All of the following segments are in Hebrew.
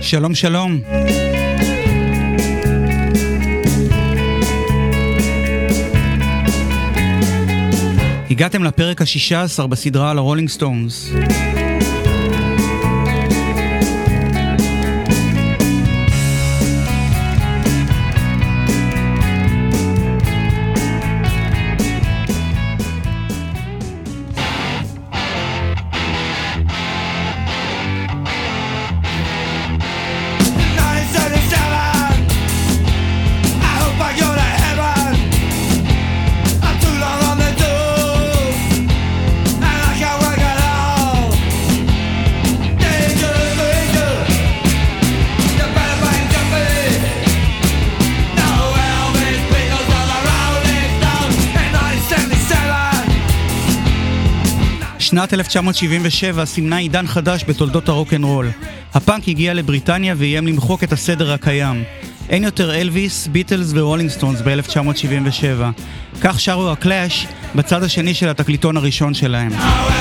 שלום שלום. הגעתם לפרק ה-16 בסדרה על הרולינג סטונס. שנת 1977 סימנה עידן חדש בתולדות הרוק'נ'רול. הפאנק הגיע לבריטניה ואיים למחוק את הסדר הקיים. אין יותר אלוויס, ביטלס ורולינג סטונס ב-1977. כך שרו הקלאש בצד השני של התקליטון הראשון שלהם.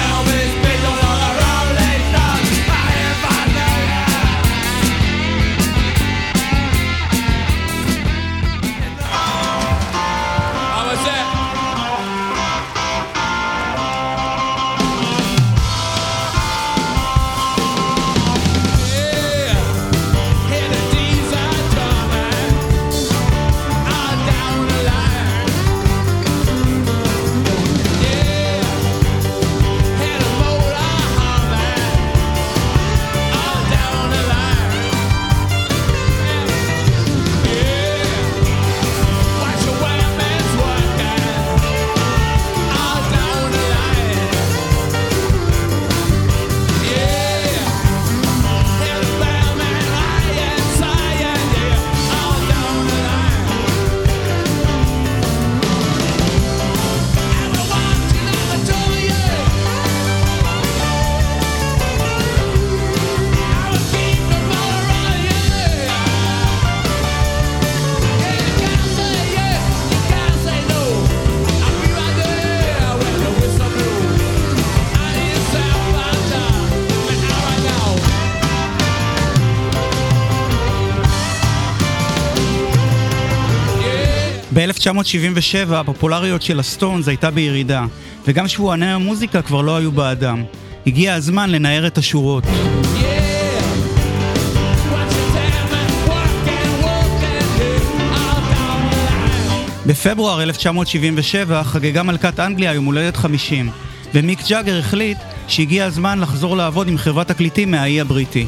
ב-1977 הפופולריות של הסטונס הייתה בירידה, וגם שבועני המוזיקה כבר לא היו באדם. הגיע הזמן לנער את השורות. בפברואר 1977 חגגה מלכת אנגליה יום הולדת 50, ומיק ג'אגר החליט שהגיע הזמן לחזור לעבוד עם חברת תקליטים מהאי הבריטי.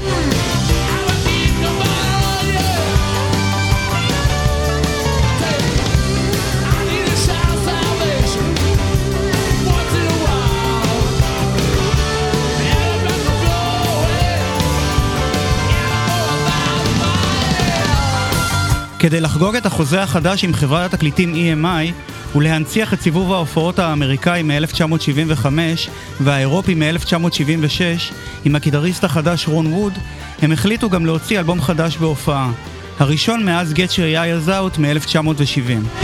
כדי לחגוג את החוזה החדש עם חברת התקליטים EMI ולהנציח את סיבוב ההופעות האמריקאי מ-1975 והאירופי מ-1976 עם הגיטריסט החדש רון ווד, הם החליטו גם להוציא אלבום חדש בהופעה, הראשון מאז Get Your Eyes Out מ-1970.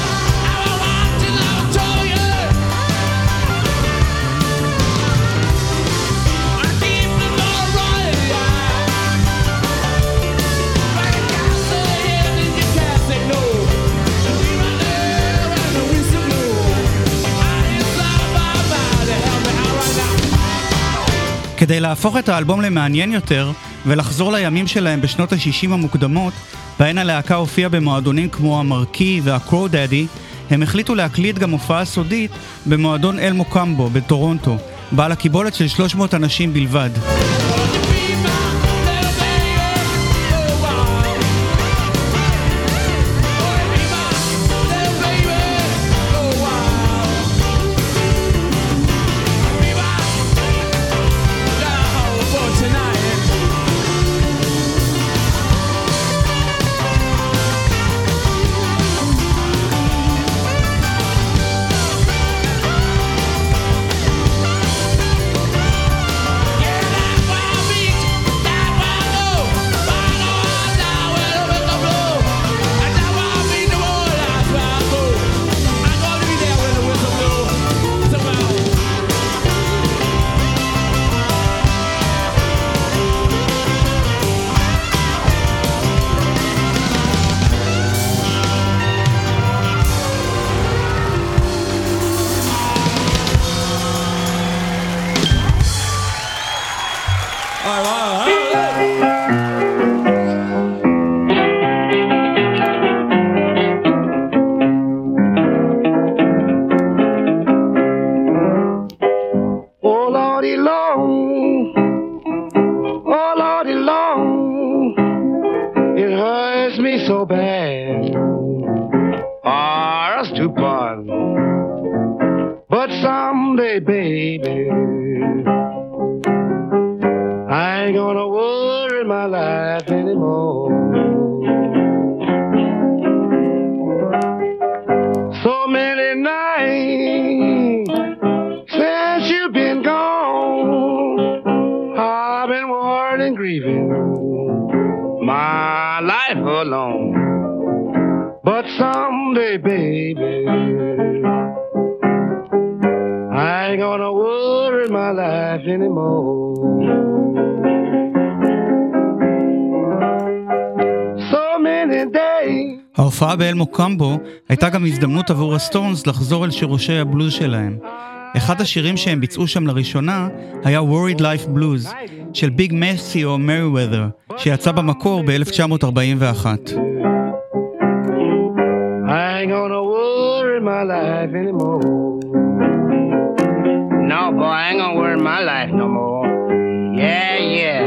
כדי להפוך את האלבום למעניין יותר ולחזור לימים שלהם בשנות ה-60 המוקדמות, בהן הלהקה הופיעה במועדונים כמו המרקי והקרו דאדי, הם החליטו להקליט גם הופעה סודית במועדון אל מוקמבו בטורונטו, בעל הקיבולת של 300 אנשים בלבד. to part. But someday, baby, I ain't gonna worry my life anymore. So many nights since you've been gone, I've been worried and grieving my life alone. But someday, baby, I ain't gonna worry my life anymore. So many days. ההופעה באל מוקמבו הייתה גם הזדמנות עבור הסטונס לחזור אל שירושי הבלוז שלהם. אחד השירים שהם ביצעו שם לראשונה היה Worried Life Blues של ביג מסי או מריוודר, שיצא במקור ב-1941. I ain't gonna worry my life anymore. No, boy, I ain't gonna worry my life no more. Yeah, yeah.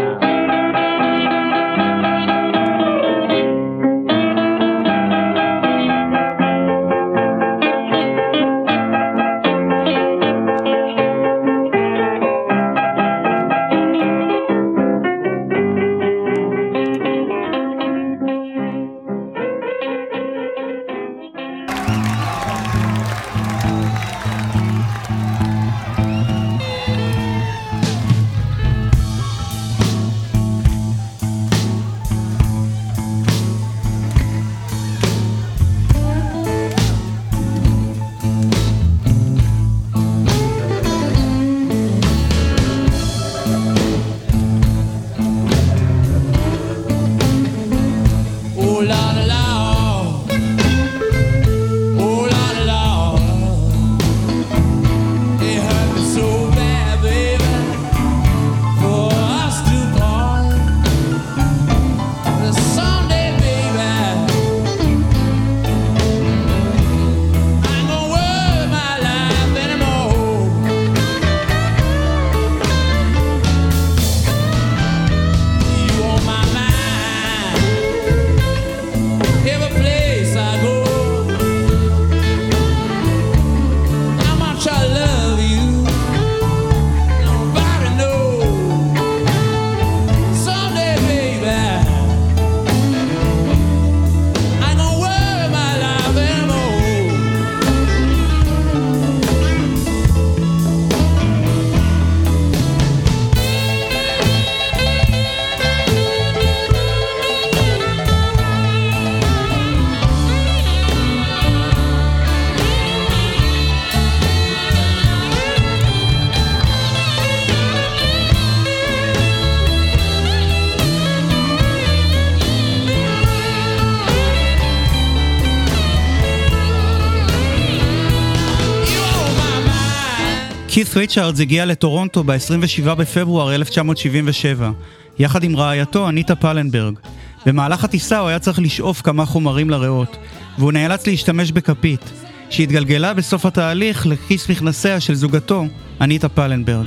כית ריצ'רדס הגיע לטורונטו ב-27 בפברואר 1977, יחד עם רעייתו אניטה פלנברג. במהלך הטיסה הוא היה צריך לשאוף כמה חומרים לריאות, והוא נאלץ להשתמש בכפית, שהתגלגלה בסוף התהליך לכיס מכנסיה של זוגתו, אניטה פלנברג.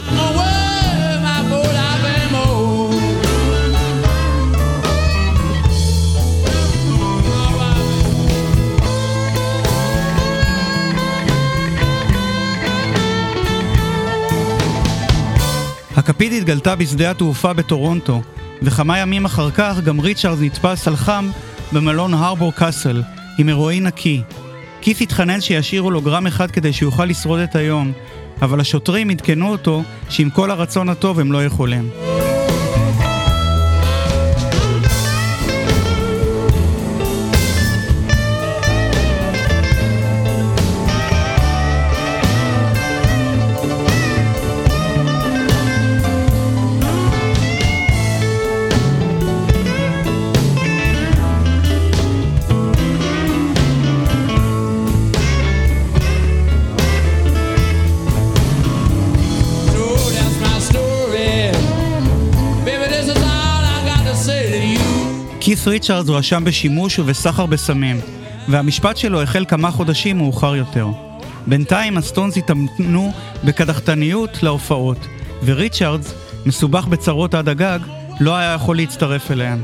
הכפית התגלתה בשדה התעופה בטורונטו, וכמה ימים אחר כך גם ריצ'רדס נתפס על חם במלון הרבור קאסל עם הרואין נקי. כית התחנן שישאירו לו גרם אחד כדי שיוכל לשרוד את היום, אבל השוטרים עדכנו אותו שעם כל הרצון הטוב הם לא יכולים. כית ריצ'רדס הואשם בשימוש ובסחר בסמים, והמשפט שלו החל כמה חודשים מאוחר יותר. בינתיים הסטונס התאמנו בקדחתניות להופעות, וריצ'רדס, מסובך בצרות עד הגג, לא היה יכול להצטרף אליהם.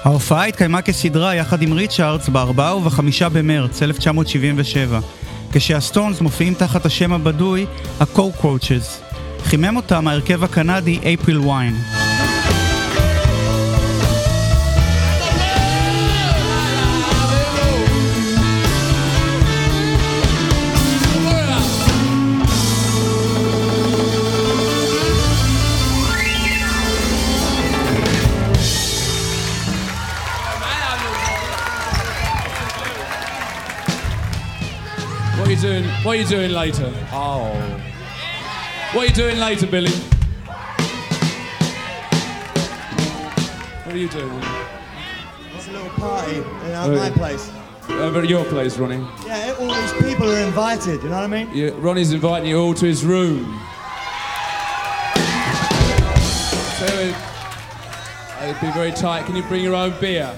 ההופעה התקיימה כסדרה יחד עם ריצ'ארדס ב4 וב-5 במרץ 1977, כשהסטונס מופיעים תחת השם הבדוי ה-Cockroaches. חימם אותם ההרכב הקנדי April Wine. What are you doing later? Oh. What are you doing later, Billy? What are you doing? It's a little party at my place. Over at your place, Ronnie? Yeah, all these people are invited, you know what I mean? Yeah, Ronnie's inviting you all to his room. So it'd be very tight. Can you bring your own beer?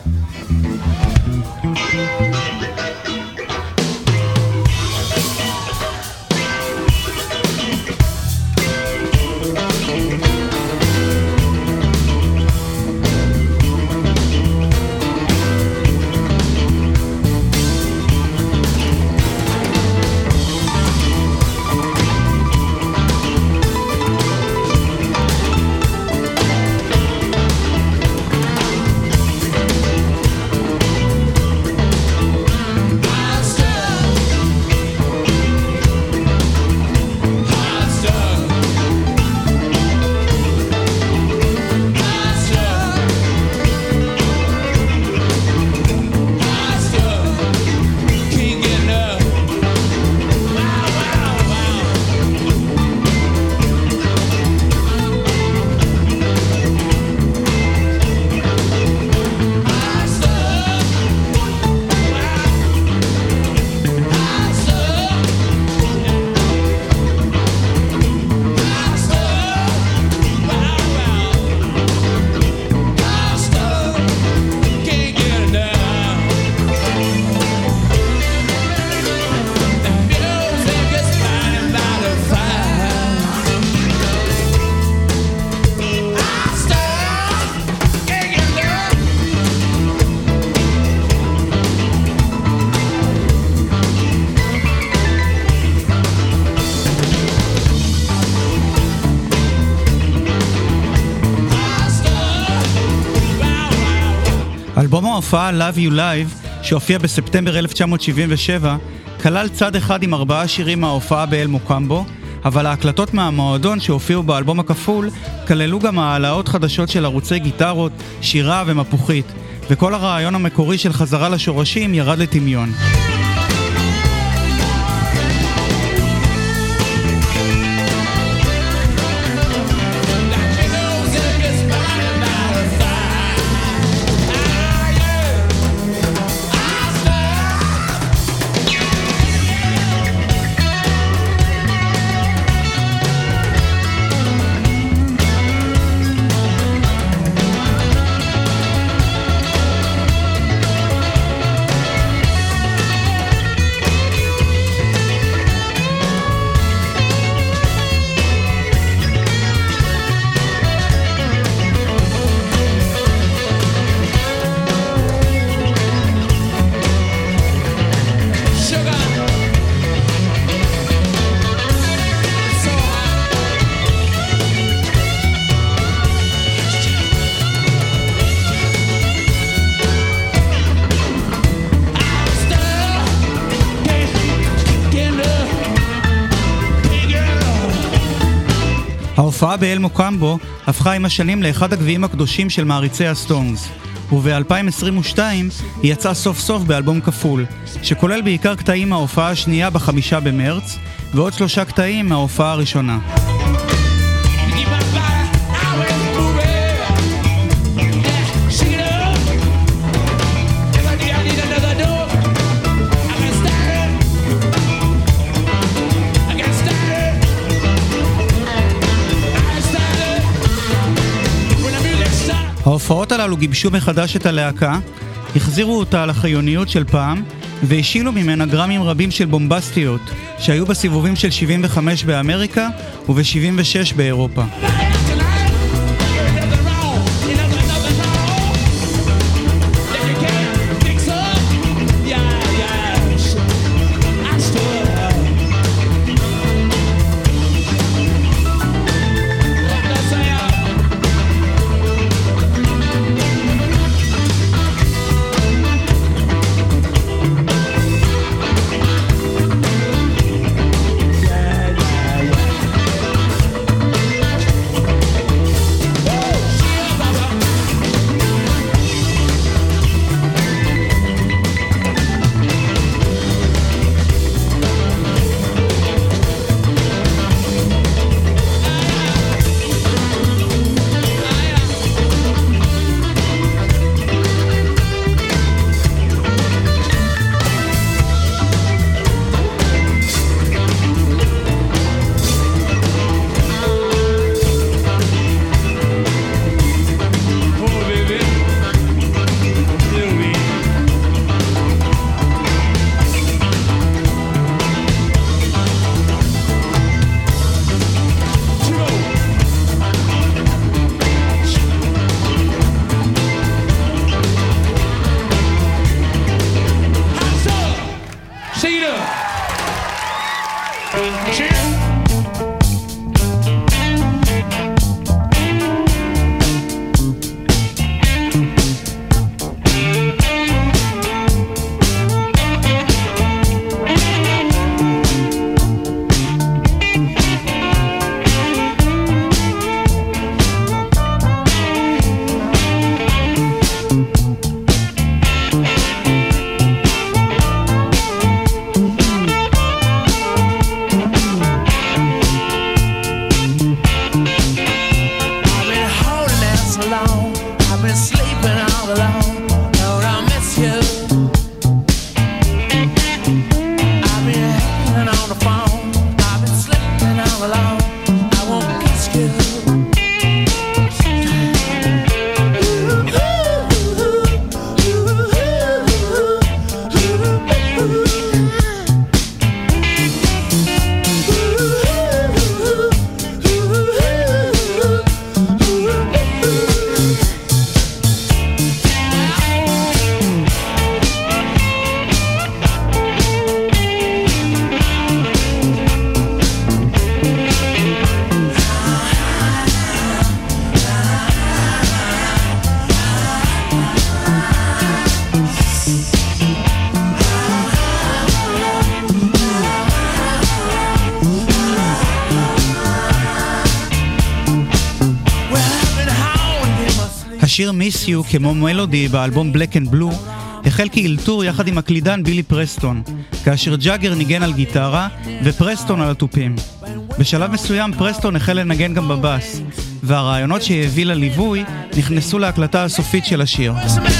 אלבום ההופעה Love You Live, שהופיע בספטמבר 1977, כלל צד אחד עם 4 שירים מההופעה באל מוקמבו, אבל ההקלטות מהמועדון שהופיעו באלבום הכפול כללו גם העלאות חדשות של ערוצי גיטרות, שירה ומפוחית, וכל הרעיון המקורי של חזרה לשורשים ירד לטמיון. ההופעה באל מוקמבו הפכה עם השנים לאחד הגביעים הקדושים של מעריצי הסטונס, וב-2022 היא יצאה סוף סוף באלבום כפול, שכולל בעיקר קטעים מההופעה השנייה ב5 במרץ, ועוד 3 קטעים מההופעה הראשונה. ההופעות הללו גיבשו מחדש את הלהקה, החזירו אותה לחיוניות של פעם, והשילו ממנה גרמים רבים של בומבסטיות, שהיו בסיבובים של 75 באמריקה וב-76 באירופה. השיר Miss You כמו מלודי באלבום Black and Blue החל כאילתור יחד עם הקלידן בילי פרסטון, כאשר ג'אגר ניגן על גיטרה ופרסטון על התופים. בשלב מסוים פרסטון החל לנגן גם בבאס, והרעיונות שהביא לליווי נכנסו להקלטה הסופית של השיר.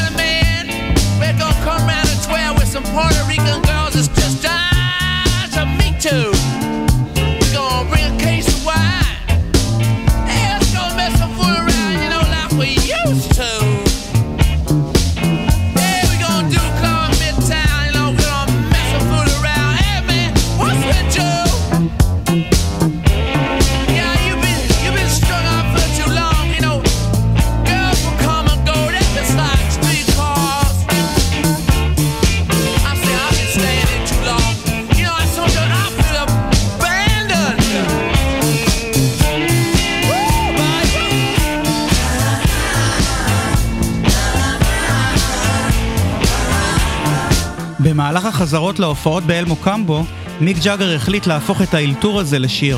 במהלך החזרות להופעות באל מוקמבו, מיק ג'אגר החליט להפוך את האילתור הזה לשיר.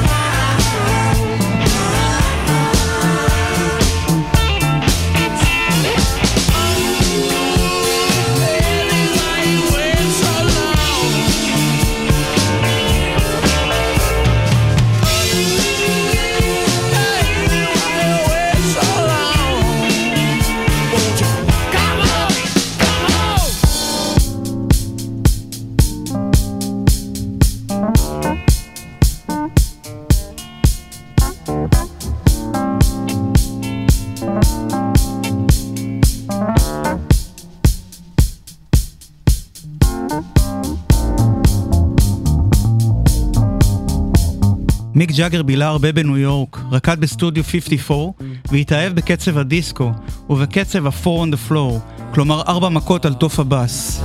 מיק ג'אגר בילה הרבה בניו יורק, רקד בסטודיו 54 והתאהב בקצב הדיסקו ובקצב ה-4 on the floor, כלומר 4 מכות על תוף הבאס.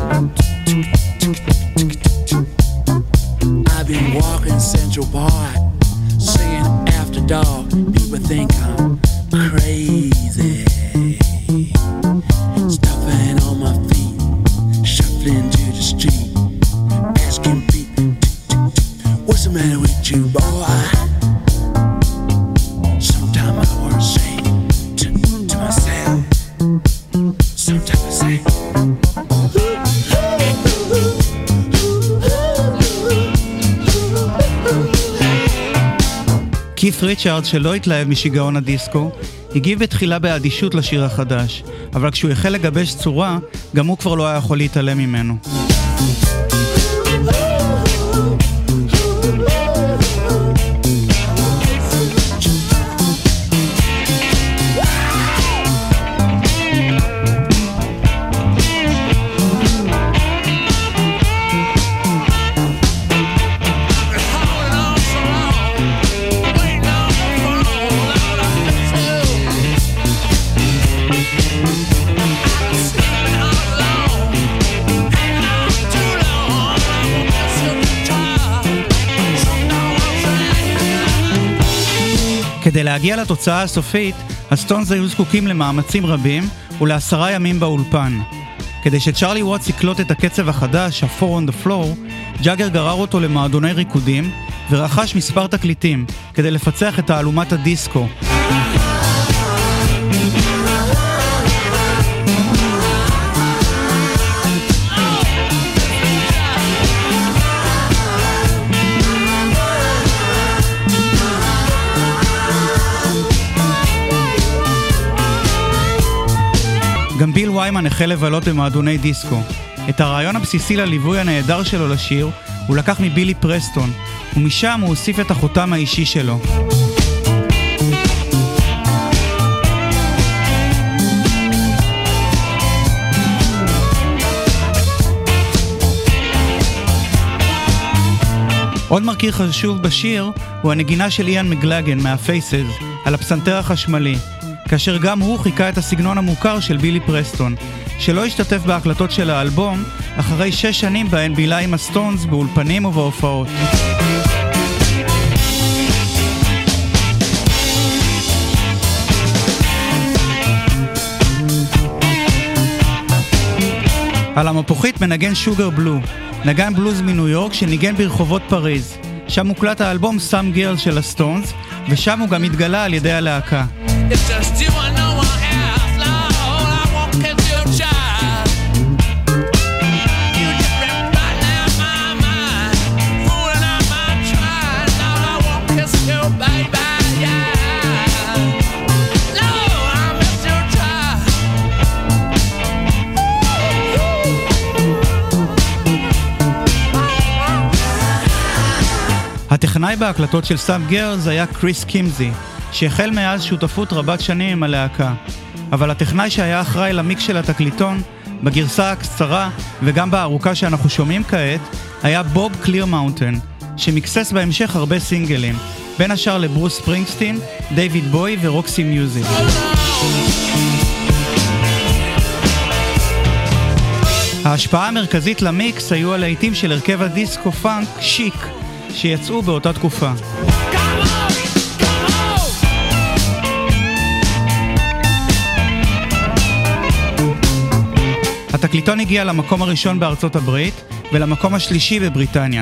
I've been walking Central Park, singing after dark. People think I'm crazy. Stuffing on my feet, shuffling to the street, asking people, what's the matter with you, boy? Sometimes I want to say to myself, sometimes I say, כית' ריצ'ארד, שלא התלהב משיגעון הדיסקו, הגיב בתחילה באדישות לשיר החדש, אבל כשהוא החל לגבש צורה, גם הוא כבר לא היה יכול להתעלם ממנו. too כדי להגיע לתוצאה הסופית, הסטונס היו זקוקים למאמצים רבים ול10 ימים באולפן. כדי שצ'רלי ווטס יקלוט את הקצב החדש, ה-4 on the floor, ג'אגר גרר אותו למועדוני ריקודים ורכש מספר תקליטים כדי לפצח את תעלומת הדיסקו. גם ביל ויימן החל לבלות במועדוני דיסקו. את הרעיון הבסיסי לליווי הנהדר שלו לשיר הוא לקח מבילי פרסטון, ומשם הוא הוסיף את החותם האישי שלו. עוד מרכיב חשוב בשיר הוא הנגינה של איאן מקלגן מהפייסז על הפסנתר החשמלי, כאשר גם הוא חיכה את הסגנון המוכר של בילי פרסטון, שלא השתתף בהקלטות של האלבום אחרי 6 שנים בהן בילה עם הסטונס באולפנים ובהופעות. על המפוחית מנגן שוגר בלו, נגן בלוז מניו יורק שניגן ברחובות פריז. שם מוקלט האלבום Some Girl של הסטונס, ושם הוא גם התגלה על ידי הלהקה. הטכנאי בהקלטות של Some Girls היה קריס קימזי, שהחל מאז שותפות רבת שנים עם הלהקה. אבל הטכנאי שהיה אחראי למיקס של התקליטון, בגרסה הקצרה וגם בארוכה שאנחנו שומעים כעת, היה בוב קליר מאונטן, שמיקסס בהמשך הרבה סינגלים, בין השאר לברוס ספרינגסטין, דיוויד בוי ורוקסי מיוזיק. ההשפעה המרכזית למיקס היו הלהיטים של הרכב הדיסקו פאנק שיק, שיצאו באותה תקופה. התקליטון הגיע למקום הראשון בארצות הברית ולמקום השלישי בבריטניה.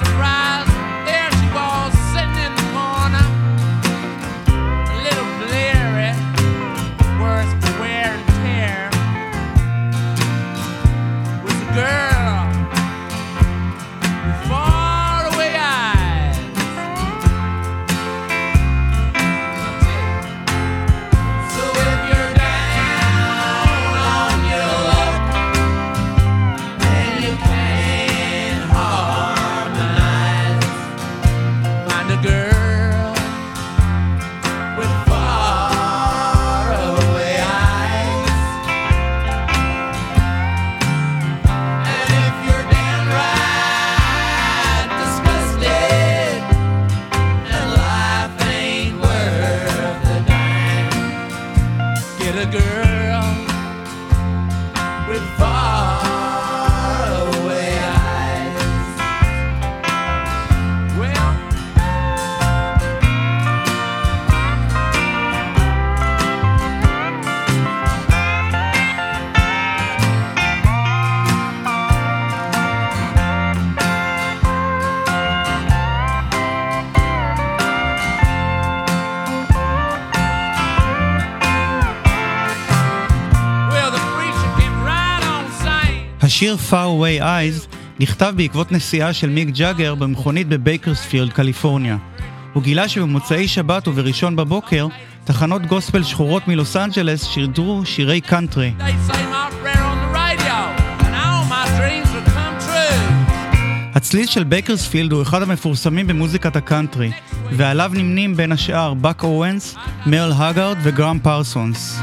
Little Blair a girl with faraway eyes. Well, השיר Far Away Eyes נכתב בעקבות נסיעה של מיק ג'אגר במכונית בבייקרספילד, קליפורניה. הוא גילה שבמוצאי שבת ובראשון בבוקר תחנות גוספל שחורות מלוס אנג'לס שידרו שירי קאנטרי. הצליל של בייקרספילד הוא אחד המפורסמים במוזיקת הקאנטרי, ועליו נמנים בין השאר בק אוונס, מרל הגארד וגרם פרסונס.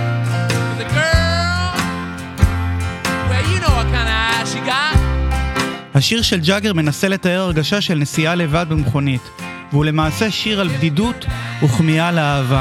השיר של ג'אגר מנסה לתאר הרגשה של נסיעה לבד במכונית, והוא למעשה שיר על בדידות וכמיהה לאהבה.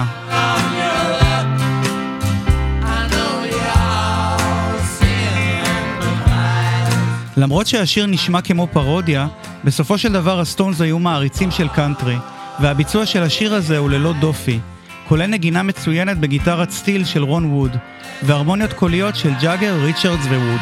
למרות שהשיר נשמע כמו פרודיה, בסופו של דבר הסטונס היו מעריצים של קאנטרי, והביצוע של השיר הזה הוא ללא דופי, כולל נגינה מצוינת בגיטרת סטיל של רון ווד, והרמוניות קוליות של ג'אגר, ריצ'רדס וווד.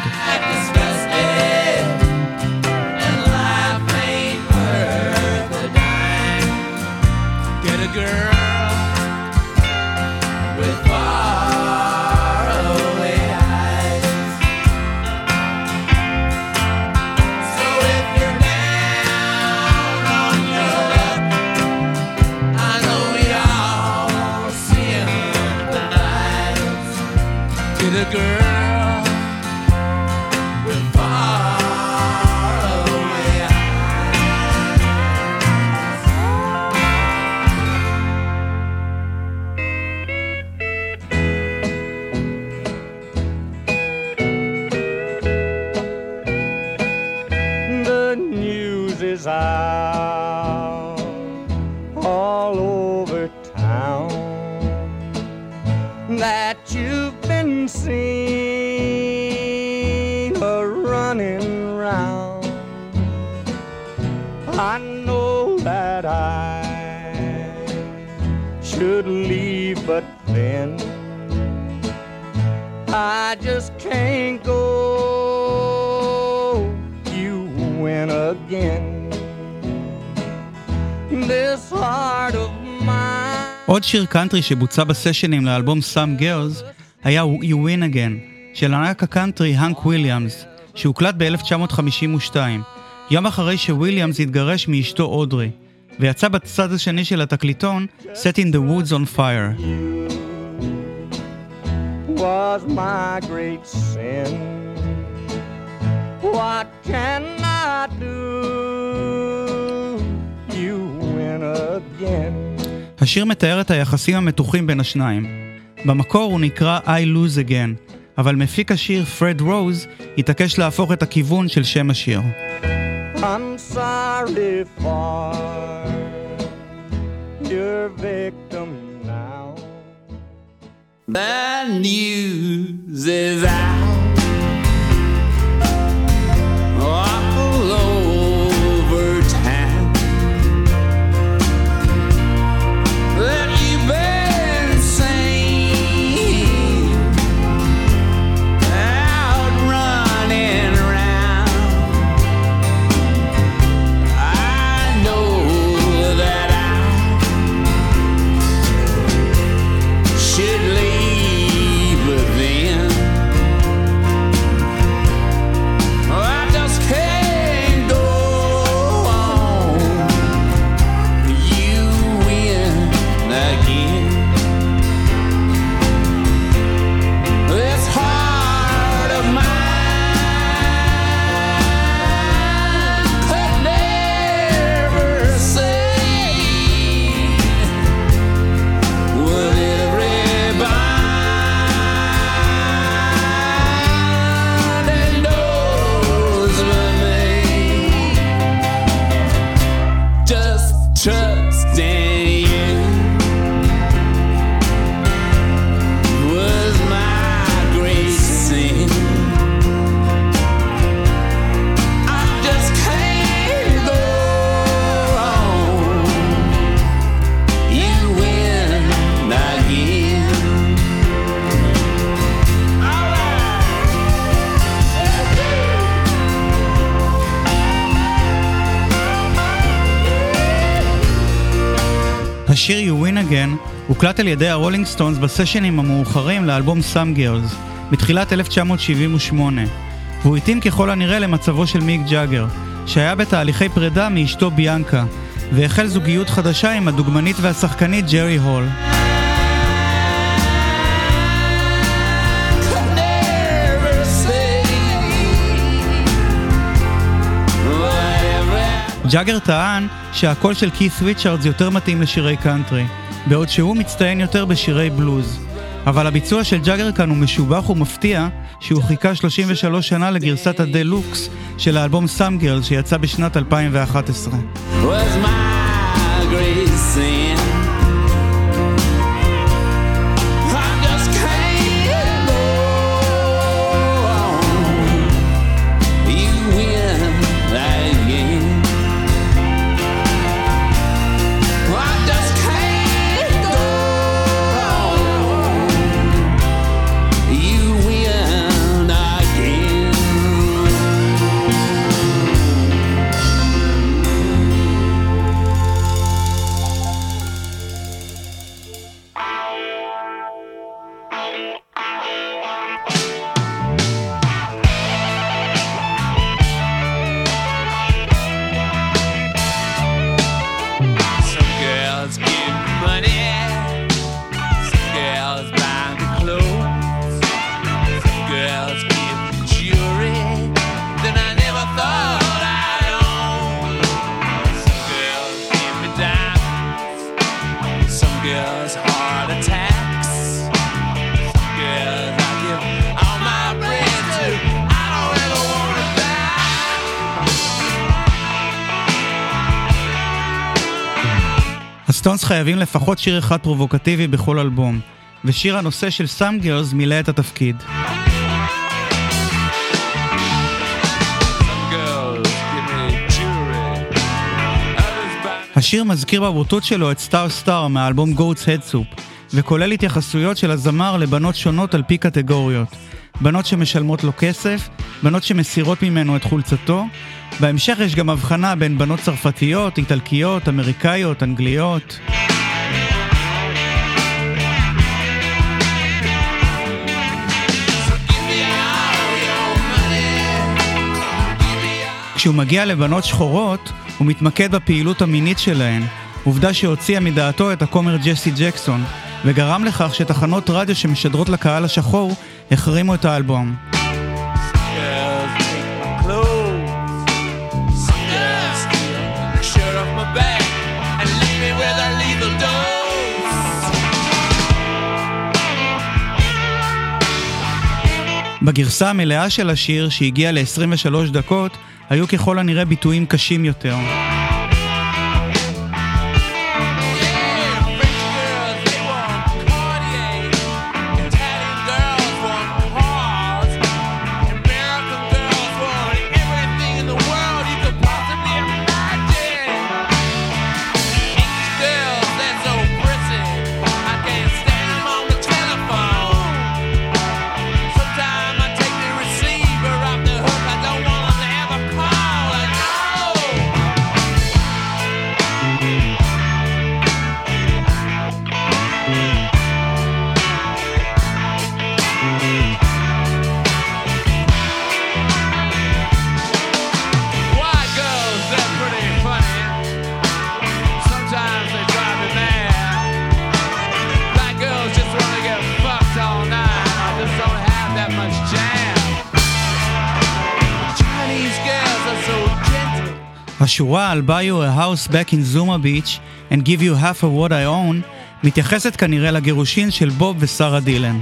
עוד שיר קאנטרי שבוצע בסשנים לאלבום Some Girls היה You Win Again של ענק הקאנטרי הנק וויליאמס, שהוקלט ב-1952, יום אחרי שוויליאמס התגרש מאשתו אודרי, ויצא בצד השני של התקליטון Setting the Woods on Fire. Was my great sin. What can I do? You win again. השיר מתאר את היחסים המתוחים בין השניים. במקור הוא נקרא I Lose Again, אבל מפיק השיר פרד רוז התעקש להפוך את הכיוון של שם השיר. I'm sorry for your victim now. The news is out all over town that you've been saying, out running around. I know that I should leave then. השיר You Win Again הוקלט על ידי הרולינג סטונס בסשנים המאוחרים לאלבום Some Girls בתחילת 1978, והוא התאים ככל הנראה למצבו של מיק ג'אגר, שהיה בתהליכי פרידה מאשתו ביאנקה, והחל זוגיות חדשה עם הדוגמנית והשחקנית ג'רי הול. ג'אגר טען שהקול של כית ריצ'רדס יותר מתאים לשירי קאנטרי, בעוד שהוא מצטיין יותר בשירי בלוז. אבל הביצוע של ג'אגר כאן הוא משובח ומפתיע, שהוא חיכה 33 שנה לגרסת הדלוקס של האלבום Some Girls שיצא בשנת 2011. הסטונס חייבים לפחות שיר אחד פרובוקטיבי בכל אלבום, ושיר הנושא של Some Girls מילא את התפקיד. השיר מזכיר בבוטות שלו את סטאר סטאר מהאלבום Goat's Head Soup, וכולל התייחסויות של הזמר לבנות שונות על פי קטגוריות. בנות שמשלמות לו כסף, בנות שמסירות ממנו את חולצתו. בהמשך יש גם הבחנה בין בנות צרפתיות, איטלקיות, אמריקאיות, אנגליות. כשהוא מגיע לבנות שחורות, הוא מתמקד בפעילות המינית שלהן, עובדה שהוציאה מדעתו את הכומר ג'סי ג'קסון, וגרם לכך שתחנות רדיו שמשדרות לקהל השחור החרימו את האלבום. בגרסה המלאה של השיר, שהגיעה ל-23 דקות, היו ככל הנראה ביטויים קשים יותר. השורה I'll buy you a house back in Zuma Beach and give you half of what I own מתייחסת כנראה לגירושין של בוב ושרה דילן.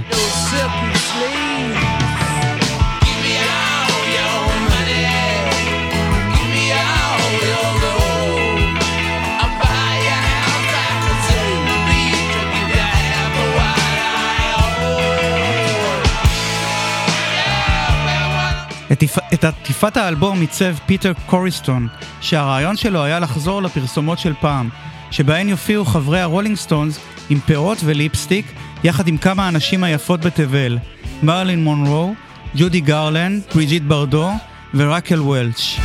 את עטיפת האלבום עיצב פיטר קוריסטון, שהרעיון שלו היה לחזור לפרסומות של פעם, שבהן יופיעו חברי הרולינג סטונס עם פירות וליפסטיק, יחד עם כמה אנשים היפות בתבל, מרלין מונרו, ג'ודי גרלנד, בריג'יט ברדו ורקל וולש.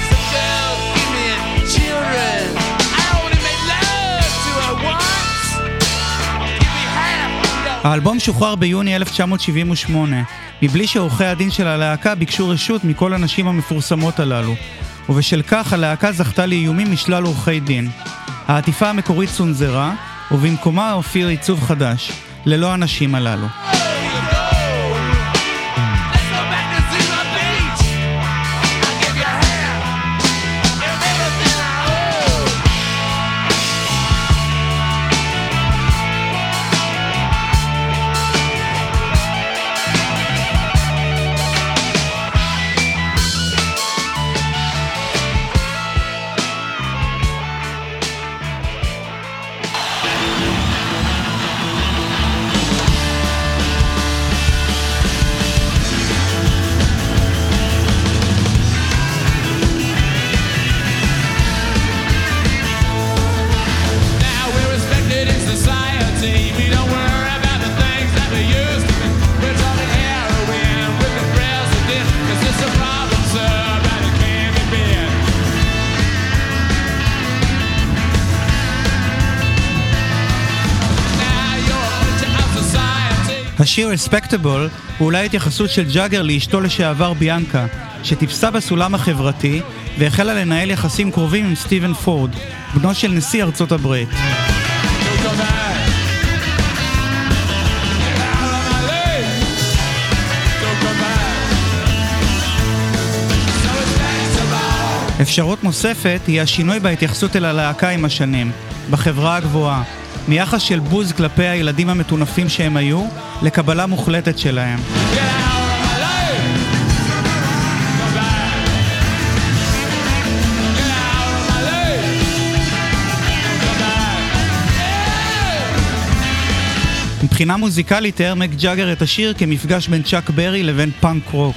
האלבום שוחרר ביוני 1978, מבלי שעורכי הדין של הלהקה ביקשו רשות מכל הנשים המפורסמות הללו, ובשל כך הלהקה זכתה לאיומים משלל עורכי דין. העטיפה המקורית צונזרה, ובמקומה הופיע עיצוב חדש, ללא הנשים הללו. השיר Respectable הוא אולי התייחסות של ג'אגר לאשתו לשעבר ביאנקה, שטיפסה בסולם החברתי והחלה לנהל יחסים קרובים עם סטיבן פורד, בנו של נשיא ארצות הברית. אפשרות נוספת היא השינוי בהתייחסות אל הלהקה עם השנים, בחברה הגבוהה, מיחס של בוז כלפי הילדים המטונפים שהם היו, לקבלה מוחלטת שלהם. מבחינה מוזיקלית תיאר מיק ג'אגר את השיר כמפגש בין צ'אק ברי לבין פאנק רוק.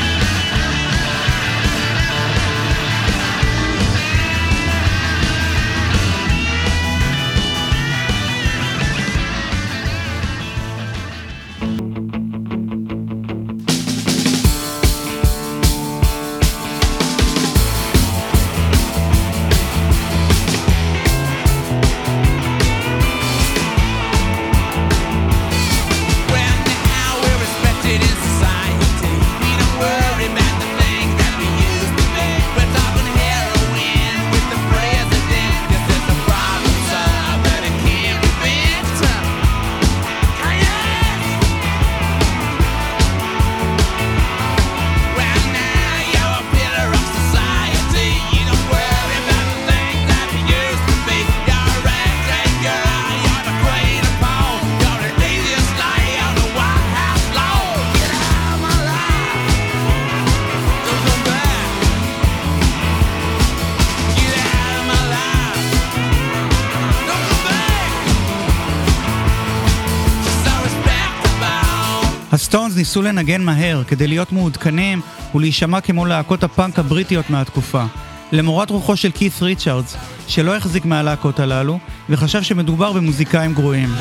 הסטונס ניסו לנגן מהר כדי להיות מעודכנים ולהישמע כמו להקות הפאנק הבריטיות מהתקופה. למורת רוחו של קית' ריצ'רדס, שלא החזיק מהלהקות הללו וחשב שמדובר במוזיקאים גרועים.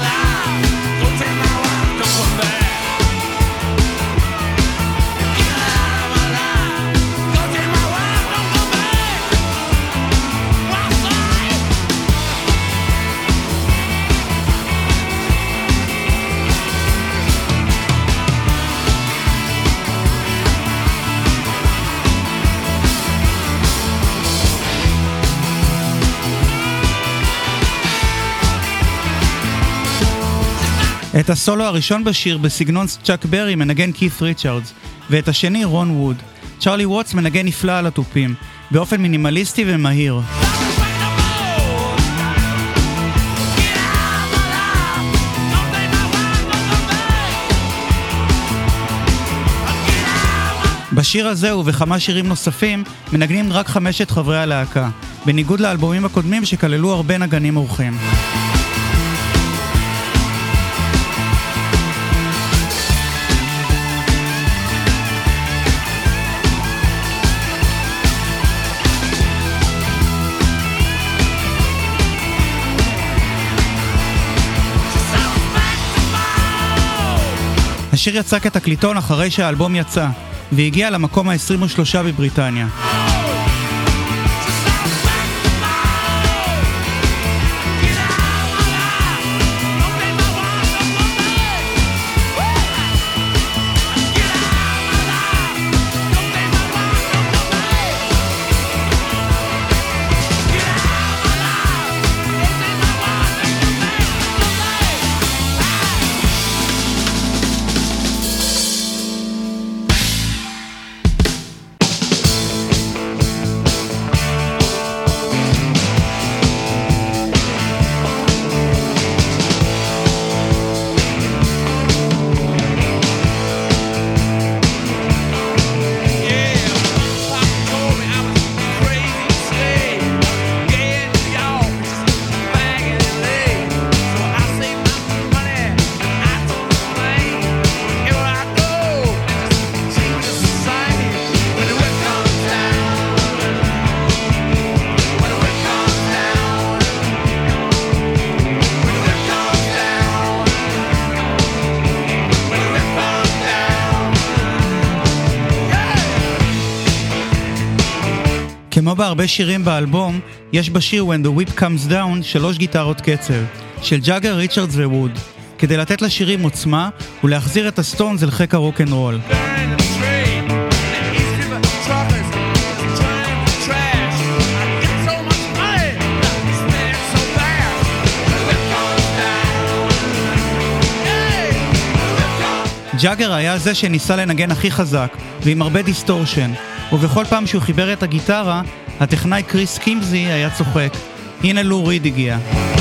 את הסולו הראשון בשיר בסגנון צ'אק ברי מנגן קית' ריצ'רדס, ואת השני רון ווד. צ'רלי ווטס מנגן נפלא על התופים, באופן מינימליסטי ומהיר. בשיר הזה ובכמה שירים נוספים מנגנים רק 5 חברי הלהקה, בניגוד לאלבומים הקודמים שכללו הרבה נגנים אורחים. השיר יצא כתקליטון אחרי שהאלבום יצא, והגיע למקום ה-23 בבריטניה. כמו בהרבה שירים באלבום, יש בשיר When the Whip Comes Down 3 גיטרות קצב, של ג'אגר, ריצ'רדס וווד, כדי לתת לשירים עוצמה ולהחזיר את הסטונס אל חיק הרוק'נ'רול. ג'אגר היה זה שניסה לנגן הכי חזק ועם הרבה דיסטורשן, ובכל פעם שהוא חיבר את הגיטרה, הטכנאי קריס קימזי היה צוחק. הנה לו ריד הגיע.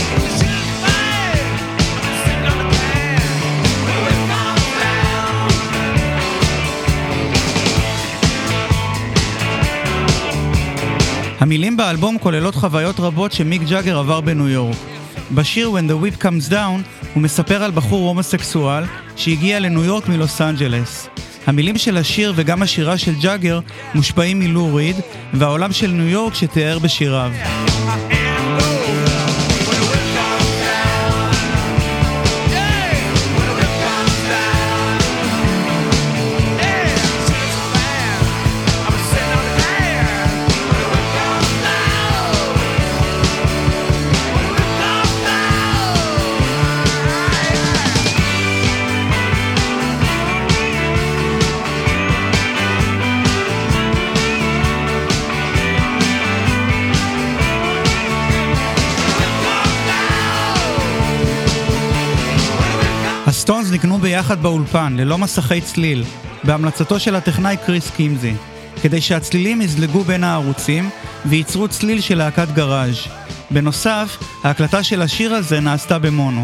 המילים באלבום כוללות חוויות רבות שמיק ג'אגר עבר בניו יורק. בשיר When the Whip Comes Down הוא מספר על בחור הומוסקסואל שהגיע לניו יורק מלוס אנג'לס. המילים של השיר וגם השירה של ג'אגר מושפעים מלו ריד והעולם של ניו יורק שתיאר בשיריו. הסטונס נקנו ביחד באולפן, ללא מסכי צליל, בהמלצתו של הטכנאי קריס קימזי, כדי שהצלילים יזלגו בין הערוצים וייצרו צליל של להקת גראז'. בנוסף, ההקלטה של השיר הזה נעשתה במונו.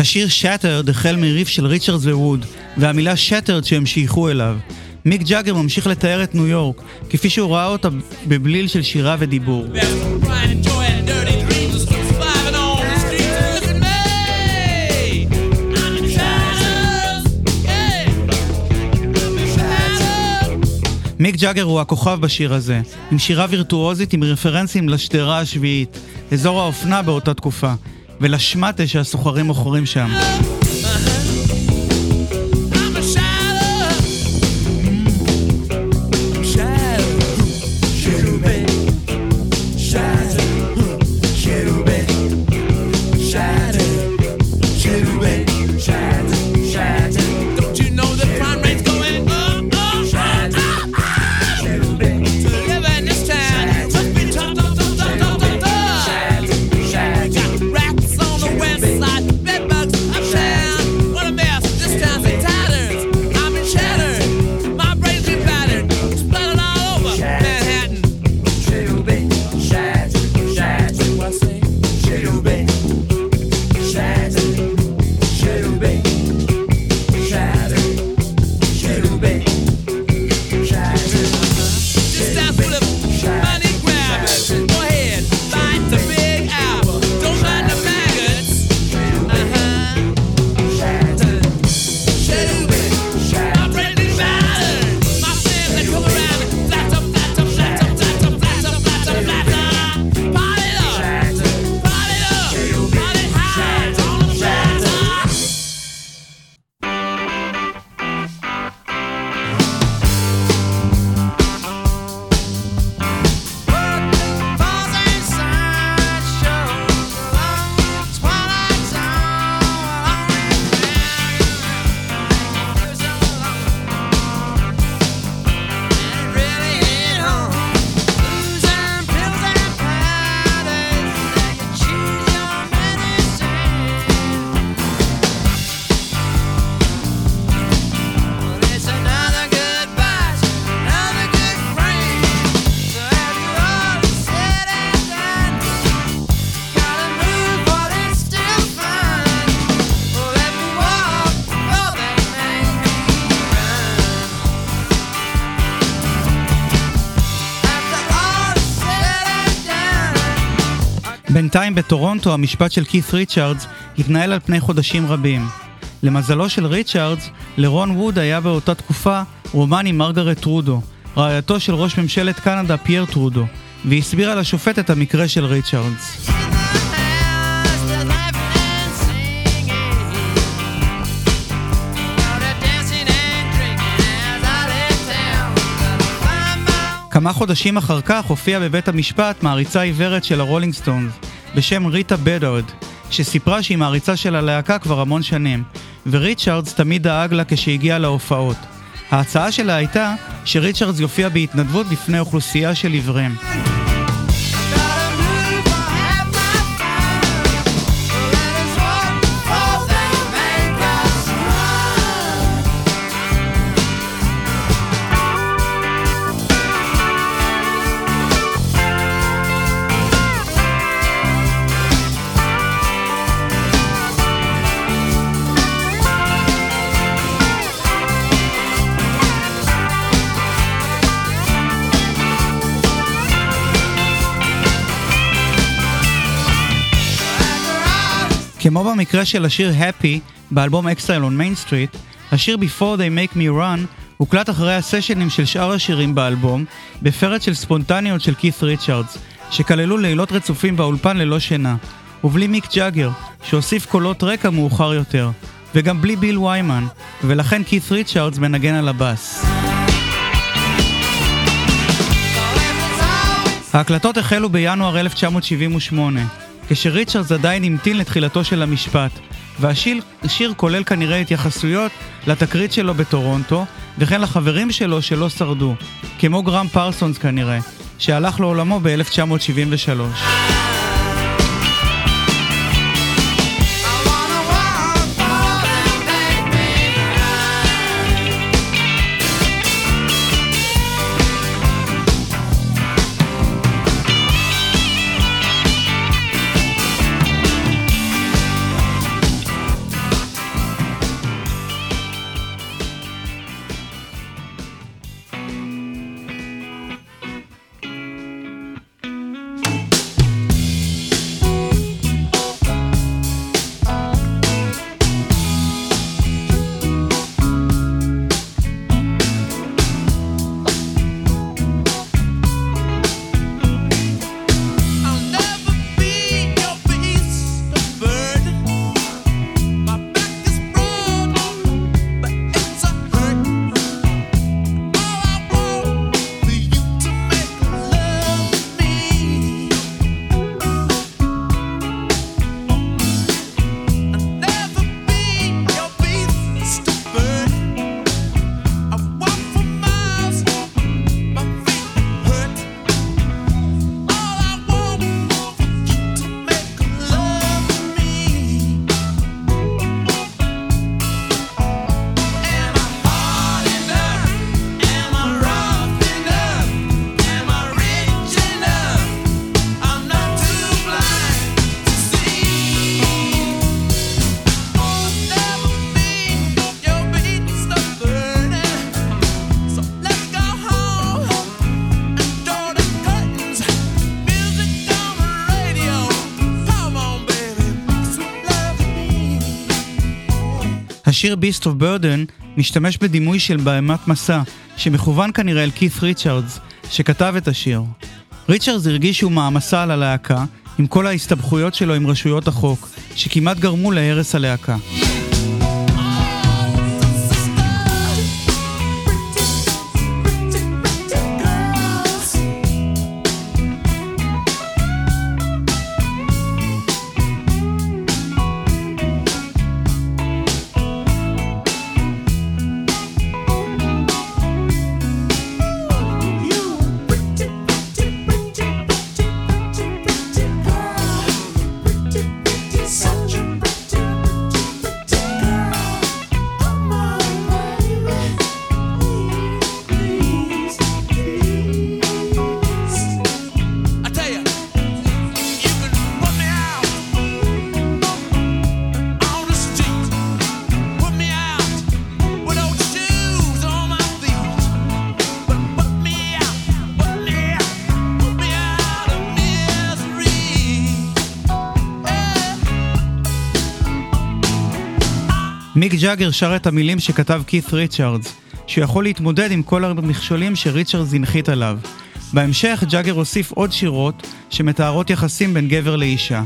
השיר Shattered החל מריף של ריצ'רדס וווד, והמילה Shattered שהמשיכו אליו. מיק ג'אגר ממשיך לתאר את ניו יורק, כפי שהוא ראה אותה בבליל של שירה ודיבור. מיק ג'אגר הוא הכוכב בשיר הזה, עם שירה וירטואוזית עם רפרנסים לשדרה השביעית, אזור האופנה באותה תקופה, ולשמטה שהסוחרים מוכרים שם. בינתיים בטורונטו המשפט של כית ריצ'רדס התנהל על פני חודשים רבים. למזלו של ריצ'רדס, לרון ווד היה באותה תקופה רומן עם מרגרט טרודו, רעייתו של ראש ממשלת קנדה פייר טרודו, והיא הסבירה לשופט את המקרה של ריצ'רדס. כמה חודשים אחר כך הופיעה בבית המשפט מעריצה עיוורת של הרולינג סטונס בשם ריטה בדארד, שסיפרה שהיא מעריצה של הלהקה כבר המון שנים, וריצ'רדס תמיד דאג לה כשהגיעה להופעות. ההצעה שלה הייתה שריצ'רדס יופיע בהתנדבות בפני אוכלוסייה של עיוורים. כמו במקרה של השיר Happy באלבום Exile on Main Street, השיר Before They Make Me Run הוקלט אחרי הסשנים של שאר השירים באלבום בפרץ של ספונטניות של כית ריצ'רדס, שכללו לילות רצופים באולפן ללא שינה, ובלי מיק ג'אגר שהוסיף קולות רקע מאוחר יותר, וגם בלי ביל ויימן, ולכן כית ריצ'רדס מנגן על הבאס. ההקלטות החלו בינואר 1978, כשריצ'רדס עדיין המתין לתחילתו של המשפט, והשיר כולל כנראה התייחסויות לתקרית שלו בטורונטו, וכן לחברים שלו שלא שרדו, כמו גרם פרסונס כנראה, שהלך לעולמו ב-1973. השיר Beast of Burden משתמש בדימוי של בהמת מסע, שמכוון כנראה אל כית' ריצ'רדס, שכתב את השיר. ריצ'רדס הרגיש שהוא מעמסה על הלהקה, עם כל ההסתבכויות שלו עם רשויות החוק, שכמעט גרמו להרס הלהקה. מיק ג'אגר שר את המילים שכתב כית' ריצ'רדס, שהוא יכול להתמודד עם כל המכשולים שריצ'רדס הנחית עליו. בהמשך ג'אגר הוסיף עוד שירות שמתארות יחסים בין גבר לאישה.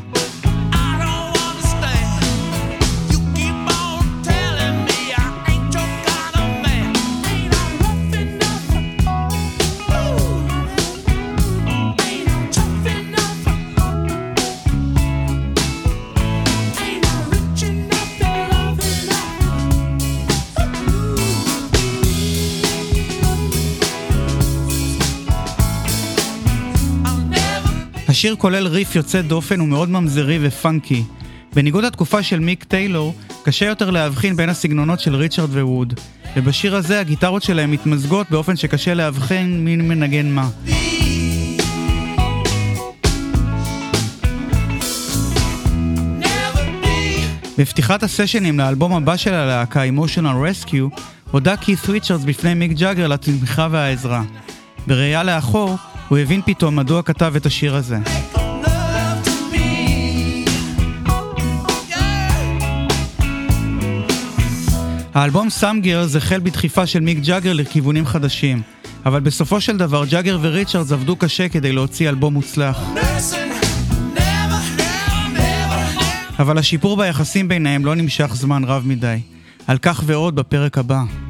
השיר כולל ריף יוצא דופן ומאוד ממזרי ופאנקי. בניגוד לתקופה של מיק טיילור, קשה יותר להבחין בין הסגנונות של ריצ'רד וווד. ובשיר הזה הגיטרות שלהם מתמזגות באופן שקשה להבחין מי מנגן מה. בפתיחת הסשנים לאלבום הבא של הלהקה, Emotional Rescue, הודה כית' ריצ'רדס בפני מיק ג'אגר לתמיכה והעזרה. בראייה לאחור, הוא הבין פתאום מדוע כתב את השיר הזה. האלבום Some Girls החל בדחיפה של מיק ג'אגר לכיוונים חדשים, אבל בסופו של דבר ג'אגר וריצ'רדס עבדו קשה כדי להוציא אלבום מוצלח. אבל השיפור ביחסים ביניהם לא נמשך זמן רב מדי. על כך ועוד בפרק הבא.